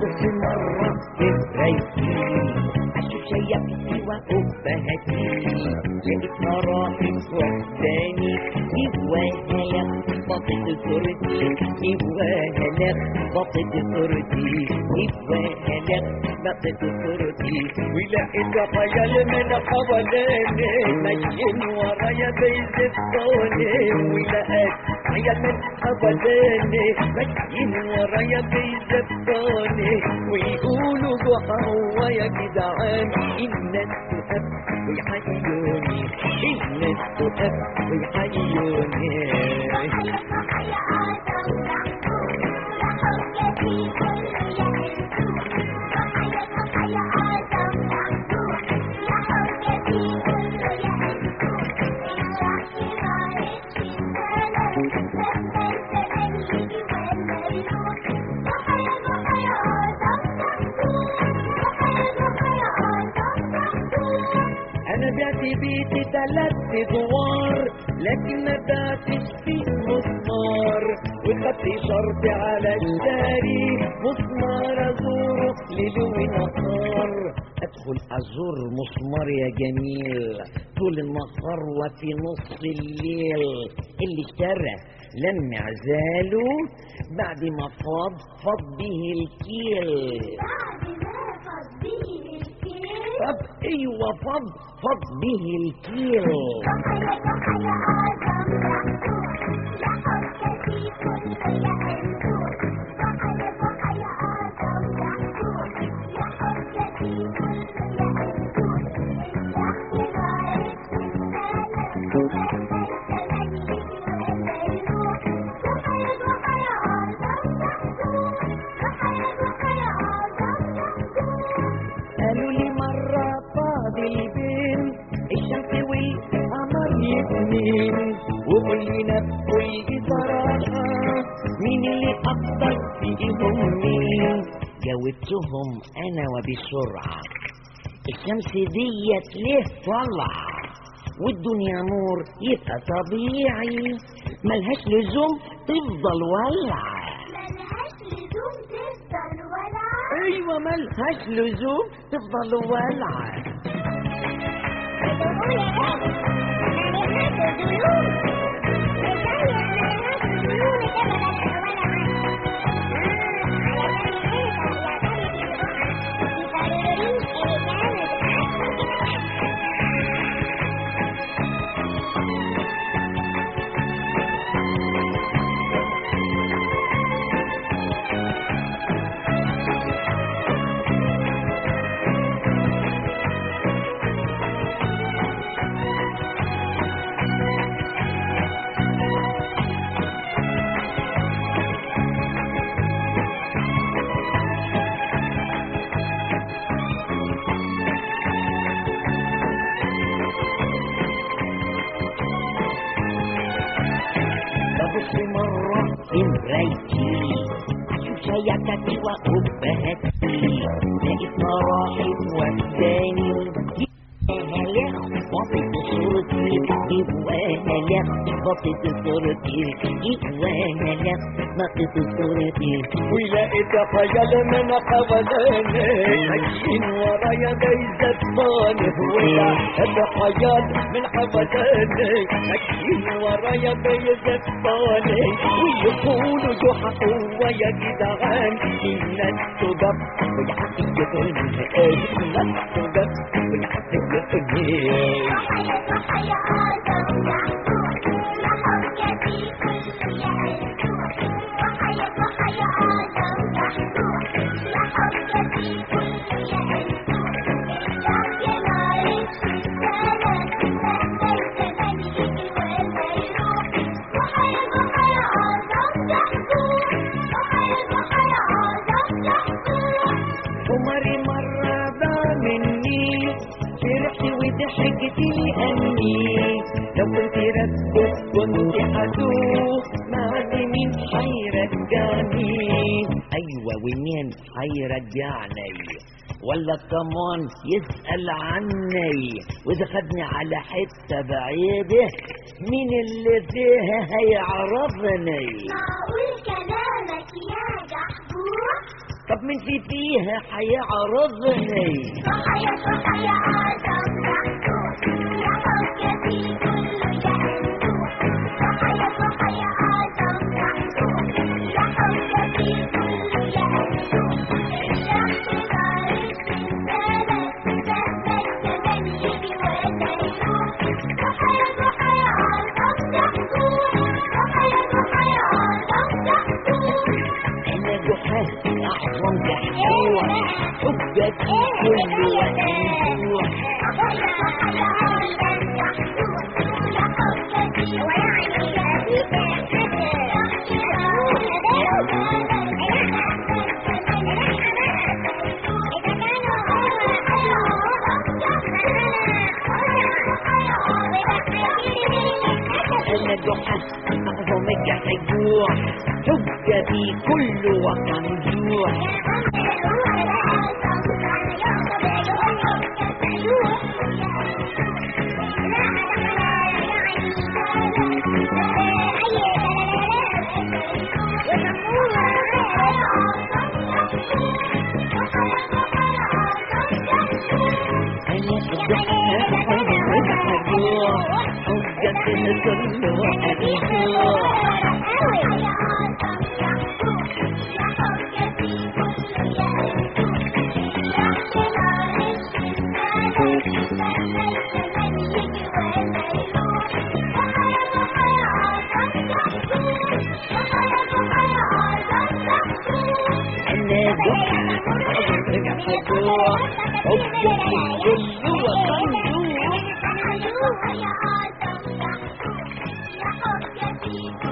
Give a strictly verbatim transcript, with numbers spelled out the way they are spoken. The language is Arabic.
ببص مرة برايتي أشوف شيبتي وأبهتي لقيتها راحت وحداني جواها لخبطت صورتي جواها لخبطت صورتي جواها لخبطت صورتي ولقيت خيال من حواليني ماشيين ورايا بيزفوني ولقيت خيال من حواليني ماشيين ورايا بيزفوني ويقولوا جوه هو يا جدعان الناس تقف ويحيوني الناس تقف ويحيوني أنا بعت بيتي تلات أدوار لكن ما بعتش فيه مسمار وخدت شرط على الشاري مسمار أزوره ليل ونهار أدخل أزور مسمار يا جميل طول النهار وفي نص الليل اللي اشترى لم عزاله بعد ما فاض فاض به الكيل فض ايوه فض فض به الكيل قالوا لي مرة فاضل بين الشمس والقمر يتنين وقول لي نبكي بصراحة مين اللي أفضل فيهم مين جاوبتهم أنا وبسرعة الشمس ديت ليه طلع والدنيا نور يبقى طبيعي ملهاش لزوم تفضل ولع ايوه ملهاش لزوم تفضل ولعة ببص مرة برايتي أشوف شيكتي وأبهتي لقيتها راحت وحداني جواها لخبطت صورتي جواها لخبطت صورتي جواها لخبطت صورتي ولقيت خيال من حواليني ماشيين ورايا بيزفوني ولقيت خيال من حواليني ماشيين ورايا بيزفوني ويقولوا جحا هو يا جدعان الناس تقف ويحيوني الناس تقف عمري مرة ضاع مني فرحت وضحكت لي أمي لو كنت ركبت كنت هدوخ بعد مين هيرجعني أيوة ومين هيرجعني ولا كمان يسأل عني وإذا خدني على حتة بعيدة مين اللي فيها هيعرفني معقول كلامك يا جحبوح طب من في فيها حيعرضني صحيا صحيا عالم محدود يا حجتي كله يهدوه صحيا صحيا عالم محدود يا حجتي كله يهدوه الشمس طارت بالبلد مهما الزمن يجي وتهدوه صحيا صحيا عالم محدود صحيا صحيا عالم محدود انا جحا احضن جحدوح حجتي كل وقت انا جحا اعظم الجحدوح حجتي كل وقت ممدوح حجتي كل وقت ممدوح أنا جحا أعظم جحدوح حجتي كل وقت ممدوح يا